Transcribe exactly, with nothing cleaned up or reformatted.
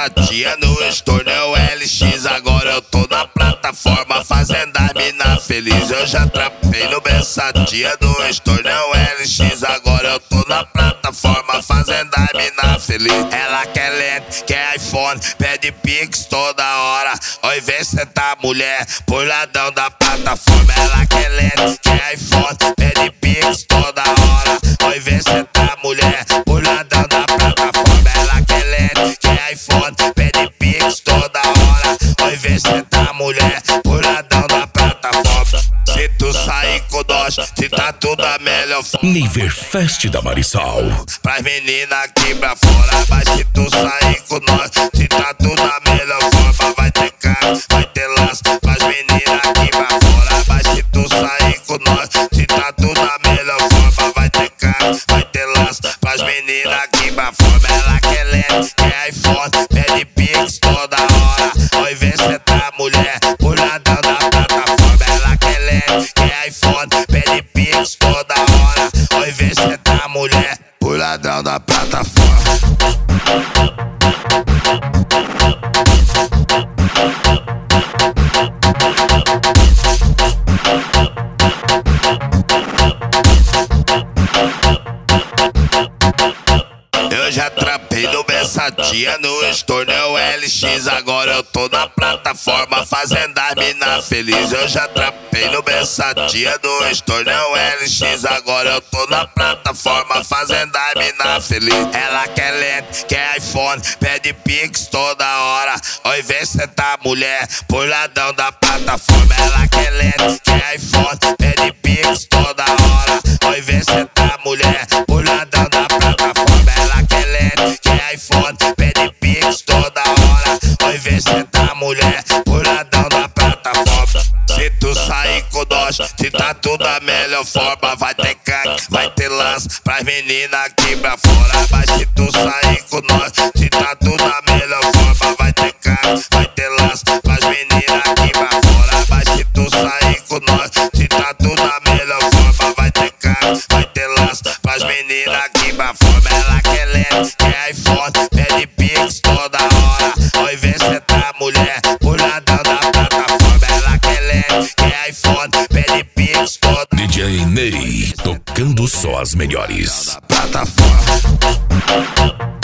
tia no estornão L X. Agora eu tô na plataforma fazendo a mina feliz. Eu já trapei no essa tia no estornão L X. Agora eu tô na plataforma fazendo a mina feliz. Ela quer lente, quer iPhone, pede pix toda hora. Oi, vê cê tá mulher, por ladrão da plataforma. Ela quer lente, quer iPhone, pede pix toda hora. Oi, vê cê tá mulher, por ladrão da plataforma. Ela quer lente, quer iPhone, pede pix toda hora. Oi, vê cê tá mulher, por ladrão da plataforma. Se tu sair com nós, se tá tudo a melhor forma. Niverfest da Marissol. Pras meninas aqui pra fora. Mas se tu sair com nós, se tá tudo a melhor forma. Vai ter carro, vai ter laço. Pras meninas aqui pra fora. Mas se tu sair com nós, se tá tudo a melhor forma. Vai ter carro, vai ter laço. Pras meninas aqui pra fora. Ela quer lente, quer iPhone, pede pix toda hora. Oi, vê cê tá mulher, por ladrão da plataforma. Ela quer lente, quer iPhone, pede pix toda hora. Oi, vê cê tá mulher, por ladrão da plataforma. Eu já trapei no essa tia no estornão L X. Agora eu tô na plataforma fazendo a mina feliz. Eu já trapei no essa tia no estornão L X. Agora eu tô na plataforma fazendo a mina feliz. Ela quer lente, quer iPhone, pede pix toda hora. Oi, vê cê tá mulher, por ladrão da plataforma. Ela quer lente, quer iPhone, pede pix toda hora. Oi, vê cê tá mulher, por ladrão da plataforma. Ela quer lente, quer iPhone, pede pix toda hora. Oi, vê cê tá mulher, por ladrão da plataforma. Se tu sair com nós, se tá tudo a melhor forma. Vai ter cac, vai ter lance, pras meninas aqui pra fora. Mas se tu sair com nós, se tá tudo a melhor forma. Vai ter cac, vai ter lance, pras meninas aqui pra fora. Mas se tu sair com nós, se tá tudo a melhor forma. Vai ter cac, vai ter lance, pras meninas aqui pra fora. Ela quer lente, quer iPhone, pede pix toda hora. Oi, vê cê tá mulher, por ladrão da plataforma. Ela quer lente, quer iPhone, pede pix toda. D J Ney, tocando só as melhores. Plataforma.